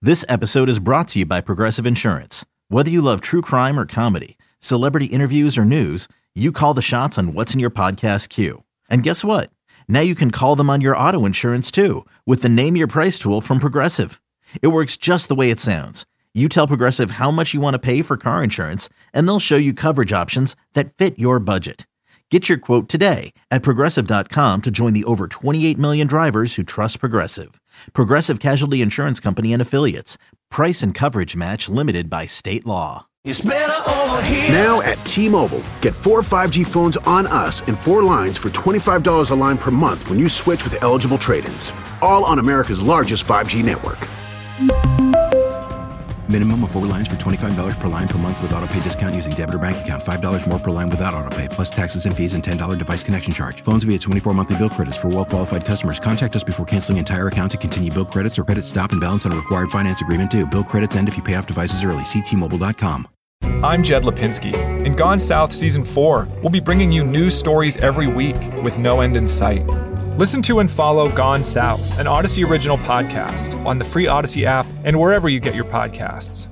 This episode is brought to you by Progressive Insurance. Whether you love true crime or comedy, celebrity interviews or news, you call the shots on what's in your podcast queue. And guess what? Now you can call them on your auto insurance too with the Name Your Price tool from Progressive. It works just the way it sounds. You tell Progressive how much you want to pay for car insurance, and they'll show you coverage options that fit your budget. Get your quote today at Progressive.com to join the over 28 million drivers who trust Progressive. Progressive Casualty Insurance Company and Affiliates. Price and coverage match limited by state law. It's better over here. Now at T-Mobile, get 4 5G phones on us and 4 lines for $25 a line per month when you switch with eligible trade-ins. All on America's largest 5G network. Minimum of 4 lines for $25 per line per month with autopay discount using debit or bank account. $5 more per line without autopay, plus taxes and fees and $10 device connection charge. Phones via 24 monthly bill credits for well-qualified customers. Contact us before canceling entire account to continue bill credits or credit stop and balance on a required finance agreement due. Bill credits end if you pay off devices early. See T-Mobile.com. I'm Jed Lipinski. In Gone South Season 4, we'll be bringing you news stories every week with no end in sight. Listen to and follow Gone South, an Odyssey original podcast, on the free Odyssey app and wherever you get your podcasts.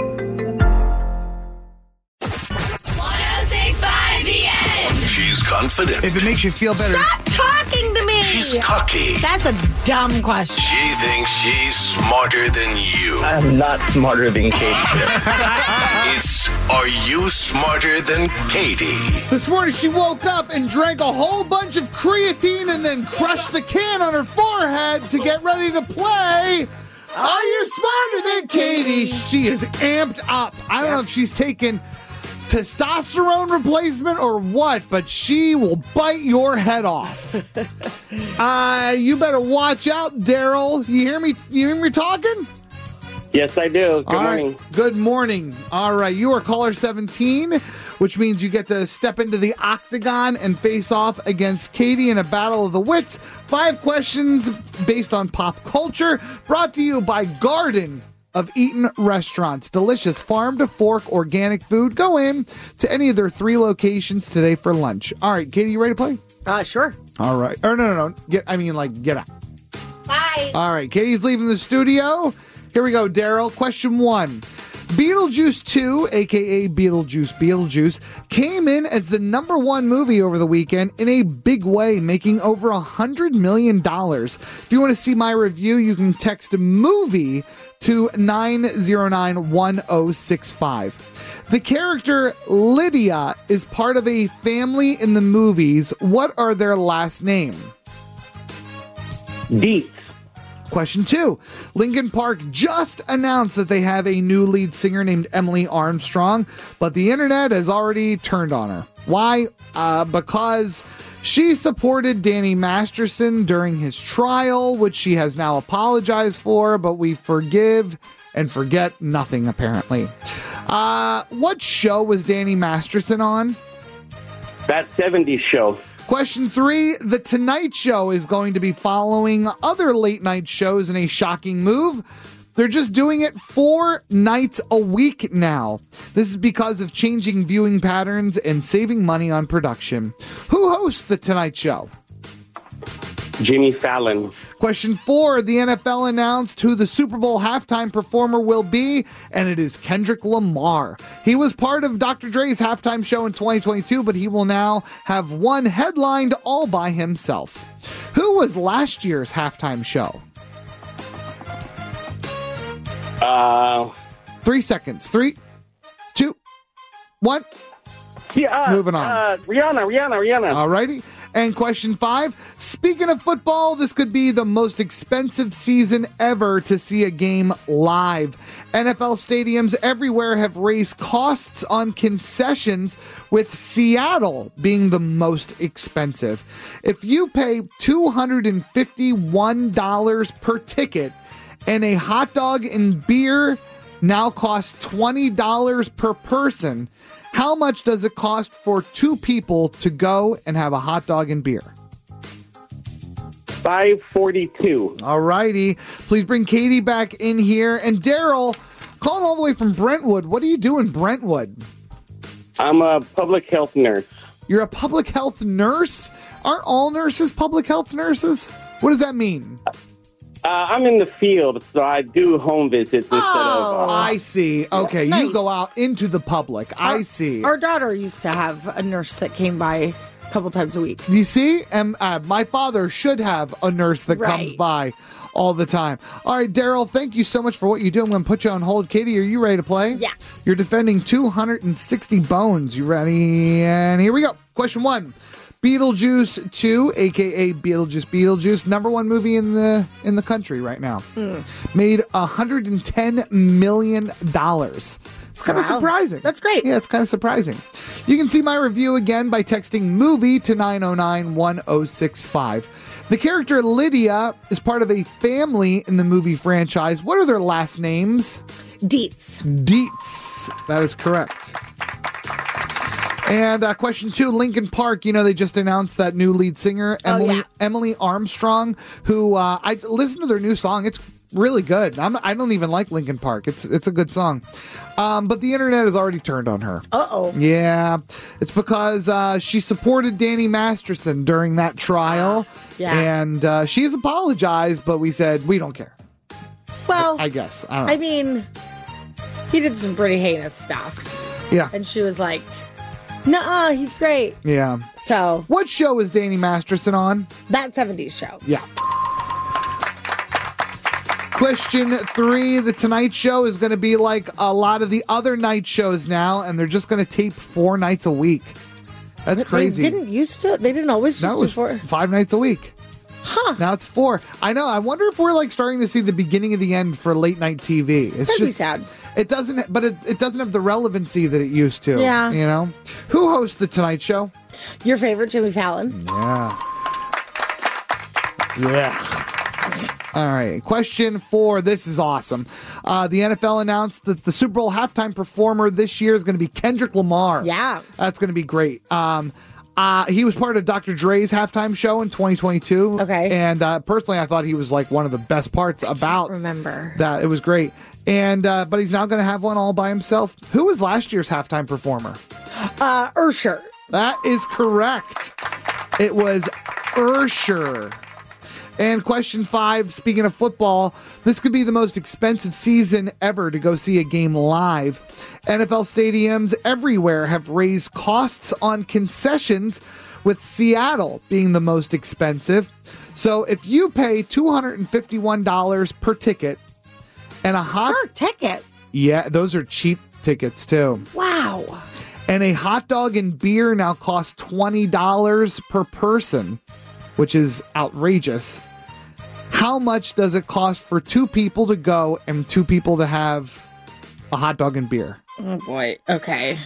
106.5 The Edge. She's confident. If it makes you feel better. Stop talking to me! She's cocky. That's a dumb question. She thinks she's smarter than you. I'm not smarter than Katie. It's Are You Smarter Than Katie? This morning she woke up and drank a whole bunch of creatine and then crushed the can on her forehead to get ready to play. Are You Smarter Than Katie? She is amped up. I don't know if she's taken testosterone replacement or what, but she will bite your head off. You better watch out, Daryl. You hear me? You hear me talking? Yes, I do. Good morning. Right. Good morning. All right. You are caller 17, which means you get to step into the octagon and face off against Katie in a battle of the wits. 5 questions based on pop culture, brought to you by Garden of Eaton Restaurants. Delicious farm-to-fork organic food. Go in to any of their 3 locations today for lunch. All right. Katie, you ready to play? Sure. All right. Or no. Get out. Bye. All right. Katie's leaving the studio. Here we go, Daryl. Question 1. Beetlejuice 2, a.k.a. Beetlejuice, came in as the #1 movie over the weekend in a big way, making over $100 million. If you want to see my review, you can text movie to 9091065. The character Lydia is part of a family in the movies. What are their last name? Deets. Question 2. Linkin Park just announced that they have a new lead singer named Emily Armstrong, but the internet has already turned on her. Why? Because she supported Danny Masterson during his trial, which she has now apologized for, but we forgive and forget nothing, apparently. What show was Danny Masterson on? That 70s show. Question 3, The Tonight Show is going to be following other late night shows in a shocking move. They're just doing it 4 nights a week now. This is because of changing viewing patterns and saving money on production. Who hosts The Tonight Show? Jimmy Fallon. Question 4, the NFL announced who the Super Bowl halftime performer will be, and it is Kendrick Lamar. He was part of Dr. Dre's halftime show in 2022, but he will now have one headlined all by himself. Who was last year's halftime show? 3 seconds. 3, 2, 1. Yeah, Moving on. Rihanna. All righty. And question 5, speaking of football, this could be the most expensive season ever to see a game live. NFL stadiums everywhere have raised costs on concessions, with Seattle being the most expensive. If you pay $251 per ticket and a hot dog and beer now costs $20 per person, how much does it cost for 2 people to go and have a hot dog and beer? $5.42. All righty. Please bring Katie back in here. And Daryl, calling all the way from Brentwood. What do you do in Brentwood? I'm a public health nurse. You're a public health nurse? Aren't all nurses public health nurses? What does that mean? I'm in the field, so I do home visits instead of... I see. Okay, Nice. you go out into the public. I see. Our daughter used to have a nurse that came by a couple times a week. You see? And my father should have a nurse that comes Right. by all the time. All right, Daryl, thank you so much for what you do. I'm going to put you on hold. Katie, are you ready to play? Yeah. You're defending 260 bones. You ready? And here we go. Question 1. Beetlejuice 2, a.k.a. Beetlejuice, number 1 movie in the country right now. Made $110 million. It's kind of Wow. surprising. That's great. Yeah, it's kind of surprising. You can see my review again by texting MOVIE to 909-1065. The character Lydia is part of a family in the movie franchise. What are their last names? Dietz. Dietz. That is correct. And question 2, Linkin Park. You know, they just announced that new lead singer, Emily Armstrong, who I listened to their new song. It's really good. I don't even like Linkin Park. It's a good song. But the internet has already turned on her. Uh-oh. Yeah. It's because she supported Danny Masterson during that trial. Yeah. And she has apologized, but we said, we don't care. Well, I guess. I don't know. I mean, he did some pretty heinous stuff. Yeah. And she was like, nuh-uh, he's great. Yeah. So, What show is Danny Masterson on? that 70s show. Yeah. Question 3, The Tonight Show is going to be like a lot of the other night shows now, and they're just going to tape 4 nights a week. That's crazy. They didn't always No, it just do was 4. 5 nights a week. Huh. Now it's 4. I know. I wonder if we're like starting to see the beginning of the end for late night TV. It's That'd be just sad. It doesn't, but it doesn't have the relevancy that it used to. Yeah. You know, who hosts The Tonight Show? Your favorite, Jimmy Fallon. Yeah. All right. Question 4. This is awesome. The NFL announced that the Super Bowl halftime performer this year is going to be Kendrick Lamar. Yeah. That's going to be great. He was part of Dr. Dre's halftime show in 2022. Okay. And personally, I thought he was like one of the best parts about Remember. that. It was great. And but he's now going to have one all by himself. Who was last year's halftime performer? Usher. That is correct. It was Usher. And question 5, speaking of football, this could be the most expensive season ever to go see a game live. NFL stadiums everywhere have raised costs on concessions, with Seattle being the most expensive. So if you pay $251 per ticket and a hot... Per ticket. Yeah, those are cheap tickets too. Wow. And a hot dog and beer now costs $20 per person, which is outrageous. How much does it cost for 2 people to go and 2 people to have a hot dog and beer? Oh boy. Okay.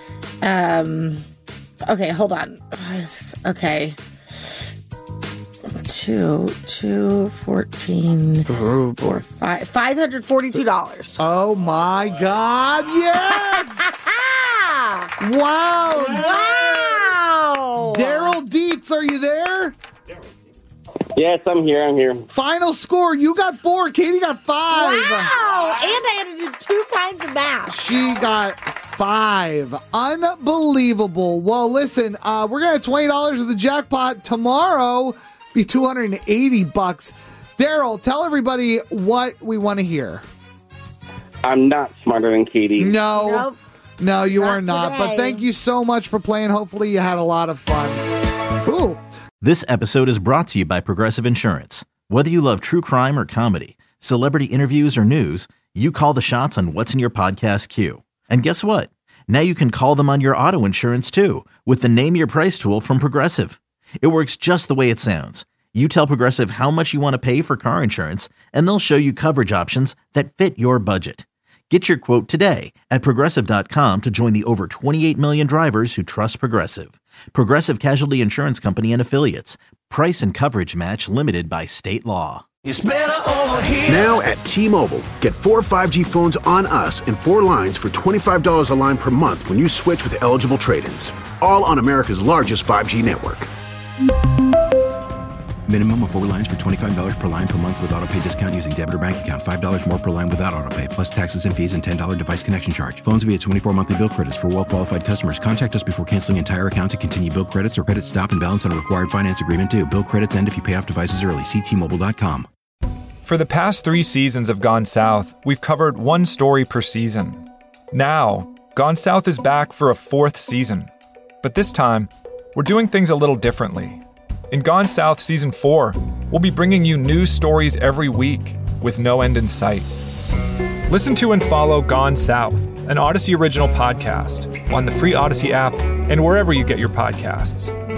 Okay, hold on. Okay. 14, 4, 5, $542. Oh my God! Yes! Wow! Wow! Daryl Dietz, are you there? Yes, I'm here. Final score: you got 4, Katie got 5. Wow! And I had to do 2 kinds of math. She got 5. Unbelievable. Well, listen, we're gonna have $20 of the jackpot tomorrow. Be $280. Daryl, tell everybody what we want to hear. I'm not smarter than Katie. No, you are not. today. But thank you so much for playing. Hopefully, you had a lot of fun. Ooh. This episode is brought to you by Progressive Insurance. Whether you love true crime or comedy, celebrity interviews or news, you call the shots on what's in your podcast queue. And guess what? Now you can call them on your auto insurance too with the Name Your Price tool from Progressive. It works just the way it sounds. You tell Progressive how much you want to pay for car insurance, and they'll show you coverage options that fit your budget. Get your quote today at Progressive.com to join the over 28 million drivers who trust Progressive. Progressive Casualty Insurance Company and Affiliates. Price and coverage match limited by state law. It's better over here. Now at T-Mobile, get 4 5G phones on us and 4 lines for $25 a line per month when you switch with eligible trade-ins. All on America's largest 5G network. Minimum of 4 lines for $25 per line per month with autopay discount using debit or bank account. $5 more per line without autopay, plus taxes and fees and $10 device connection charge. Phones via 24 monthly bill credits for well-qualified customers. Contact us before canceling entire account to continue bill credits or credit stop and balance on a required finance agreement due. Bill credits end if you pay off devices early. See T-Mobile.com. For the past 3 seasons of Gone South, we've covered one story per season. Now, Gone South is back for a 4th season. But this time, we're doing things a little differently. In Gone South Season 4, we'll be bringing you new stories every week with no end in sight. Listen to and follow Gone South, an Odyssey original podcast, on the free Odyssey app and wherever you get your podcasts.